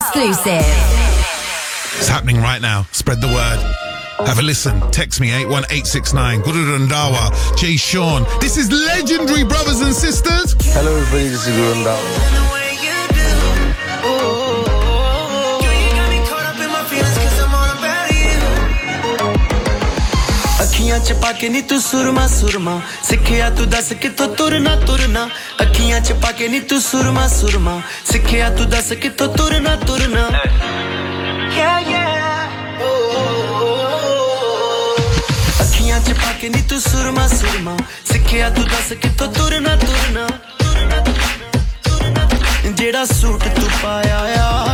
exclusive. It's happening right now. Spread the word. Have a listen. Text me 81869. Guru Randawa, Jay Sean. This is legendary, brothers and sisters. Hello everybody, this is Guru Randawa. ਅੱਖੀਆਂ ਚ ਪਾ ਕੇ ਨੀ ਤੂੰ ਸੁਰਮਾ ਸੁਰਮਾ ਸਿੱਖਿਆ ਤੂੰ ਦੱਸ ਕਿੱਥੋਂ ਤੁਰਨਾ ਤੁਰਨਾ ਅੱਖੀਆਂ ਚ ਪਾ ਕੇ ਨੀ ਤੂੰ ਸੁਰਮਾ ਸੁਰਮਾ ਸਿੱਖਿਆ ਤੂੰ ਦੱਸ ਕਿੱਥੋਂ ਤੁਰਨਾ ਤੁਰਨਾ ਅੱਖੀਆਂ ਚ ਪਾ ਕੇ ਨੀ ਤੂੰ ਸੁਰਮਾ ਸੁਰਮਾ ਸਿੱਖਿਆ ਤੂੰ ਦੱਸ ਕਿੱਥੋਂ ਤੁਰਨਾ ਤੁਰਨਾ ਜਿਹੜਾ ਸੂਟ ਤੂੰ ਪਾਇਆ ਆ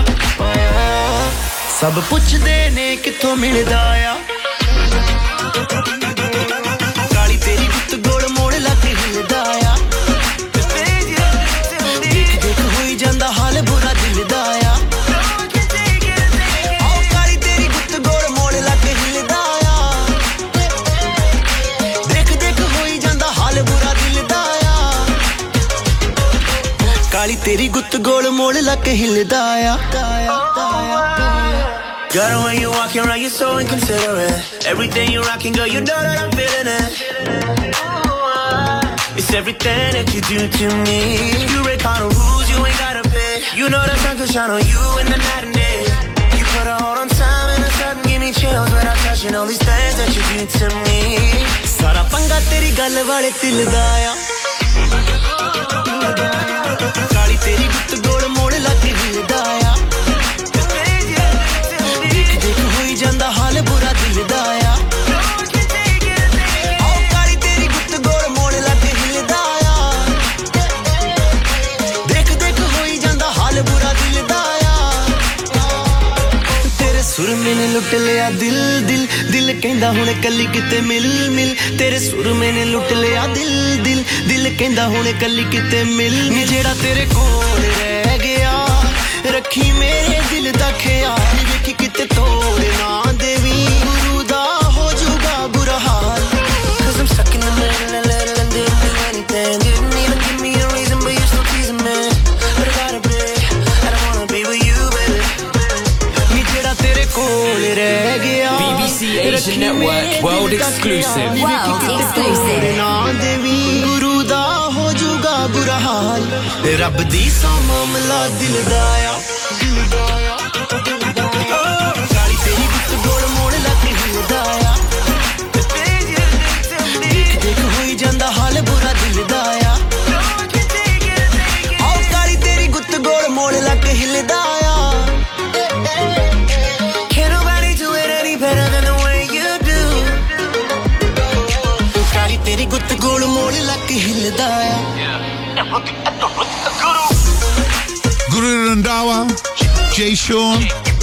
ਸਭ ਪੁੱਛਦੇ ਨੇ ਕਿੱਥੋਂ ਮਿਲਦਾ ਆ ਕਾਲੀ ਤੇਰੀ ਗੁੱਤ ਗੋਲ ਮੋੜ ਲੱਗ ਹਿਲਦਾ ਆ ਦੇਖ ਦੇਖ ਹੋਈ ਜਾਂਦਾ ਹਾਲ ਬੁਰਾ ਦਿਲ ਦਾ ਆ ਆਓ ਕਾਲੀ ਤੇਰੀ ਗੁੱਤ ਗੋਲ ਮੋੜ ਲੱਗ ਹਿਲਦਾ ਆ ਦੇਖ ਦੇਖ ਹੋਈ ਜਾਂਦਾ ਹਾਲ ਬੁਰਾ ਦਿਲ ਦਾ ਆ ਕਾਲੀ ਤੇਰੀ ਗੁੱਤ ਗੋਲ ਮੋੜ ਲੱਗ ਹਿਲਦਾ ਆ Girl, the way you walking around, you're so inconsiderate. Everything you're rocking, girl, you know that I'm feeling it. It's everything that you do to me. You break all the rules, you ain't gotta pay. You know the sun can shine on you in the night and day. You put a hold on time and it sudden give me chills without touching all these things that you do to me. Sara panga teri gal wale dil da ya. Kali teri gut gol mode lag hilda ya. ਜਾਂਦਾ ਹਾਲ ਬੁਰਾ ਦਿਲ ਦਾ ਆ ਆਓ ਕਾਲੀ ਤੇਰੀ ਗੁੱਤ ਗੋਲ ਮੋੜ ਲੱਗ ਹਿਲਦਾ ਆ ਦੇਖ ਦੇਖ ਹੋਈ ਜਾਂਦਾ ਹਾਲ ਬੁਰਾ ਦਿਲ ਦਾ ਆ ਤੇਰੇ ਸੁਰ ਮੈਨੇ ਲੁੱਟ ਲਿਆ ਦਿਲ ਦਿਲ ਦਿਲ ਕਹਿੰਦਾ ਹੁਣ ਕੱਲੀ ਕਿਤੇ ਮਿਲ ਮਿਲ ਤੇਰੇ ਸੁਰ ਮੈਨੇ ਲੁੱਟ ਲਿਆ ਦਿਲ ਦਿਲ ਦਿਲ ਕਹਿੰਦਾ ਹੁਣ ਕੱਲੀ ਕਿਤੇ ਮਿਲ ਨੀ ਜਿਹੜਾ ਤੇਰੇ ਕੋਲ ਰਹਿ ਗਿਆ ਰੱਖੀ ਮੇਰੇ ਦਿਲ ਦਾ ਖਿਆਲ ਵੇਖੀ ਕਿਤੇ ਤੋੜ ਨਾ ਦੇਵੀ ਗੁਰੂ ਦਾ ਹੋ ਜਾਊਗਾ ਬੁਰਾ ਹਾਲ Cause I'm stuck in the middle and didn't do anything Didn't even give me a reason but you're still teasing me But I gotta break, I don't wanna be with you baby ਨੀ ਜਿਹੜਾ ਤੇਰੇ ਕੋਲ ਰਹਿ ਗਿਆ BBC Asian Network World Exclusive World Exclusive ਨਾ ਦੇਵੀ ਗੁਰੂ ਦਾ ਹੋ ਜਾਊਗਾ ਬੁਰਾ ਹਾਲ ਰੱਬ ਦੀ ਸੌ ਮਾਮਲਾ ਦਿਲ ਦਾ ਆ ਕਾਲੀ ਤੇਰੀ ਗੁੱਤ ਗੋਲ ਮੋੜ ਲੱਗ ਹਿਲਦਾ ਆ ਦੇਖ ਦੇਖ ਹੋਈ ਜਾਂਦਾ ਹਾਲ ਬੁਰਾ ਦਿਲ ਦਾ ਆ ਆਓ ਕਾਲੀ ਤੇਰੀ ਗੁੱਤ ਗੋਲ ਮੋੜ ਲੱਗ ਹਿਲਦਾ ਆ Can't nobody do it any better than the way you do ਕਾਲੀ ਤੇਰੀ ਗੁੱਤ ਗੋਲ ਮੋੜ ਲੱਗ ਹਿਲਦਾ ਆ Guru Randawa, Jay Sean.